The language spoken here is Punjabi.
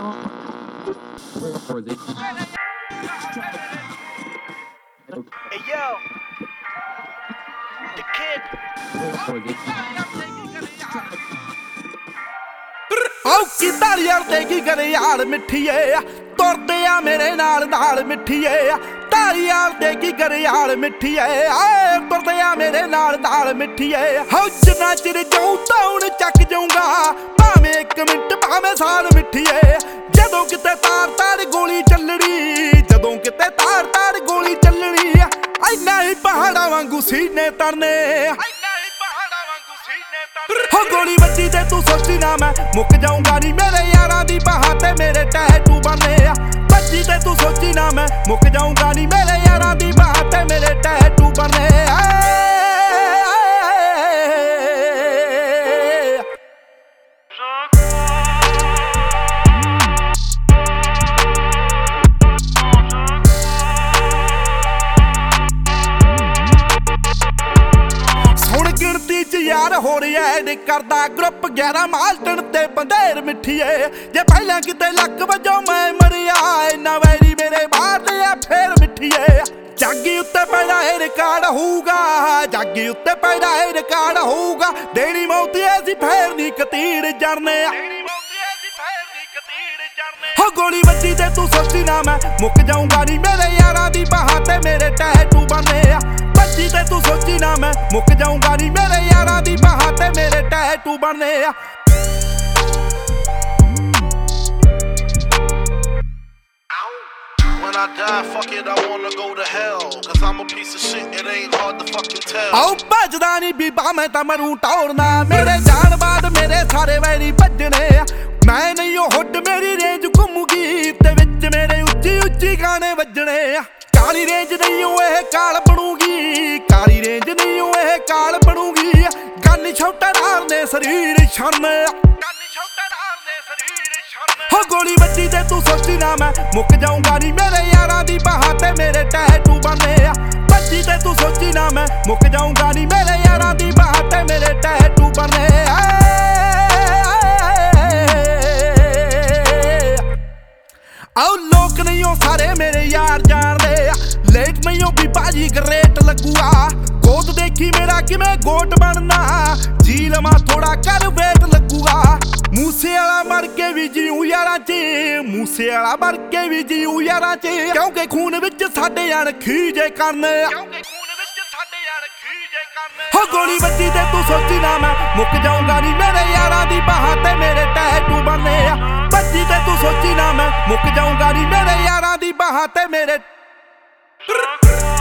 Hey yo, the kid. ਆਉ ਕਿਦਾਂ ਯਾਰ ਤੇ ਕੀ ਕਰੇ ਯਾਰ ਮਿੱਠੀਏ ਤੁਰਦੇ ਆ ਮੇਰੇ ਨਾਲ ਨਾਲ ਮਿੱਠੀਏ ਤਾਰੀ ਯਾਰ ਤੇ ਕੀ ਕਰੇ ਯਾਰ ਮਿੱਠੀਏ ਆਏ ਤੁਰਦੇ ਆ ਮੇਰੇ ਨਾਲ ਨਾਲ ਮਿੱਠੀਏ ਹੋ ਜਿੰਨਾ ਚਿਰ ਜਾਉ ਤਾਉਣ ਚੱਕ ਜਾਊਂਗਾ ਭਾਵੇਂ 1 ਮਿੰਟ ਭਾਵੇਂ ਸਾਲ ਮਿੱਠੀਏ ਜਦੋਂ ਕਿਤੇ ਤਾਰ ਗੋਲੀ ਚੱਲਣੀ ਜਦੋਂ ਕਿਤੇ ਤਾਰ ਗੋਲੀ ਚੱਲਣੀ ਐਨਾ ਹੀ ਪਹਾੜਾਂ ਵਾਂਗੂ ਸੀਨੇ ਤਰਨੇ ਹੋ ਗੋਲੀ ਵੱਜੀ ਤੇ ਤੂੰ ਸੋਚੀ ਨਾ ਮੈਂ ਮੁੱਕ ਜਾਊਂਗਾ ਨੀ ਮੇਰੇ ਯਾਰਾਂ ਦੀ ਬਾਹਾਂ ਤੇ ਮੇਰੇ ਟੈਟੂ ਬਣੇ ਆ ਵੱਜੀ ਤੇ ਤੂੰ ਸੋਚੀ ਨਾ ਮੈਂ ਮੁੱਕ ਜਾਊਂਗਾ ਨੀ ਮੇਰੇ ਯਾਰਾਂ ਦੀ ਬਾਹਾਂ ਤੇ ਮੇਰੇ ਟੈਟੂ ਬਣੇ ਆ ਗਿਣਤੀ ਚ ਯਾਰ ਹੋ ਰਿਹਾ ਨੀ ਕਰਦਾ ਗਰੁੱਪ 11 ਮਾਲਟਣ ਤੇ ਬੰਦੇਰ ਮਿੱਠੀਏ ਜੇ ਪਹਿਲਾਂ ਕਿਤੇ ਲੱਕ ਵਜੋਂ ਮੈਂ ਮਰਿਆ ਇੰਨਾ ਵੈਰੀ ਮੇਰੇ ਮਾਰਦੇ ਆ ਫੇਰ ਮਿੱਠੀਏ ਜਾਗੀ ਉੱਤੇ ਪੈਦਾ ਇਹ ਰਿਕਾਰਡ ਹੋਊਗਾ ਜਾਗੀ ਉੱਤੇ ਪੈਦਾ ਇਹ ਰਿਕਾਰਡ ਹੋਊਗਾ ਦੇਣੀ ਮੌਤ ਐਸੀ ਫੇਰ ਨੀ ਕਤੀੜ ਜਰਨੇ ਹੋ ਗੋਲੀ ਵੱਜੀ ਤੇ ਤੂੰ ਸੋਚੀ ਨਾ ਮੈਂ ਮੁੱਕ ਜਾਊਂਗਾ ਨੀ ਮੇਰੇ ਯਾਰਾਂ ਦੀ ਬਾਹਾਂ ਤੇ ਮੇਰੇ ਟੈਟੂ ਬਣੇ ਆ ਵੱਜੀ ਤੇ ਤੂੰ ਸੋਚੀ ਨਾ ਮੈਂ ਮੁੱਕ ਜਾਊਂਗਾ ਨੀ ਮੇਰੇ ਯਾਰਾਂ ਦੀ ਬਾਹਾਂ ਤੇ ਮੇਰੇ ਟੈਟੂ ਬਣੇ ਆ When I die, fuck it, I wanna go to hell. Cause I'm a piece of shit, it ain't hard to fucking tell. ਆਉ ਭੱਜਦਾ ਨੀ ਬੀਬਾ ਮੈਂ ਤਾਂ ਮਰੂ ਟੌਰਨਾ ਮੇਰੇ ਜਾਣ ਬਾਅਦ ਮੇਰੇ ਸਾਰੇ ਵੈਰੀ ਭੱਜਣੇ ਆ ਮੈਂ ਨਹੀਂ ਉਹ ਹੁੱਡ ਮੇਰੀ ਰੇਂਜ ਘੁੰਮੂਗੀ ਤੇ ਵਿੱਚ ਮੇਰੇ ਉੱਚੀ ਉੱਚੀ ਗਾਣੇ ਵੱਜਣੇ ਆ ਕਾਲੀ ਰੇਂਜ ਨਹੀਂ ਉਹ ਇਹ ਕਾਲ ਬਣੂਗੀ ਕਾਲੀ ਰੇਂਜ ਨਹੀਂ ਉਹ ਇਹ ਕਾਲ ਬਣੂਗੀ ਗੰਨ ਛੋਟਾ ਨਾਲ ਨੇ ਸਰੀਰ ਛੜਨੇ ਹੋ ਗੋਲੀ ਵੱਜੀ ਤੇ ਤੂੰ ਸੋਚੀ ਨਾ ਮੈਂ ਮੁੱਕ ਜਾਊਂਗਾ ਨੀ ਮੇਰੇ ਯਾਰਾਂ ਦੀ ਬਾਹਾਂ ਤੇ ਮੇਰੇ ਟੈਟੂ ਬਣੇ ਆ ਵੱਜੀ ਤੇ ਤੂੰ ਸੋਚੀ ਨਾ ਮੈਂ ਮੁੱਕ ਜਾਊਂਗਾ ਨੀ ਮੇਰੇ ਯਾਰਾਂ ਦੀ ਬਾਹਾਂ ਤੇ ਮੇਰੇ ਟੈਟੂ ਬਣੇ ਆ ਆਉ ਲੋਕ ਨਹੀਂ ਉਹ ਸਾਰੇ ਮੇਰੇ ਯਾਰ ਜਾਣਦੇ ਆ ਲੇਟ ਨਹੀਂ ਉਹ ਵੀ ਬਾਜੀ ਗਰੇਟ ਲੱਗੂਗਾ ਗੋਦ ਦੇਖੀ ਮੇਰਾ ਕਿਵੇਂ ਗੋਟ ਬਣਨਾ ਜੀ ਲਵਾਂ ਥੋੜਾ ਕਰ ਵੇਟ ਲੱਗੂਗਾ ਮੂਸੇ ਵਾਲਾ ਮਰ ਕੇ ਵੀ ਜੀਉ ਯਾਰਾਂ ਚ ਮੂਸੇ ਵਾਲਾ ਮਰ ਕੇ ਵੀ ਜੀਉ ਯਾਰਾਂ ਚ ਕਿਉਂਕਿ ਖੂਨ ਵਿੱਚ ਸਾਡੇ ਅਣਖੀ ਜੇ ਕਰਨੇ ਹੋ ਗੋਲੀ ਵੱਜੀ ਤੇ ਤੂੰ ਸੋਚੀ ਨਾ ਮੈਂ ਮੁੱਕ ਜਾਊਂਗਾ ਨੀ ਮੇਰੇ ਯਾਰਾਂ ਦੀ ਬਾਹਾਂ ਤੇ ਮੇਰੇ ਟੈਟੂ ਬਣੇ ਆ ਵੱਜੀ ਤੇ ਤੂੰ ਸੋਚੀ ਨਾ ਮੈਂ ਮੁੱਕ ਜਾਊਂਗਾ ਨੀ ਮੇਰੇ ਯਾਰਾਂ ਦੀ ਬਾਹਾਂ ਤੇ ਮੇਰੇ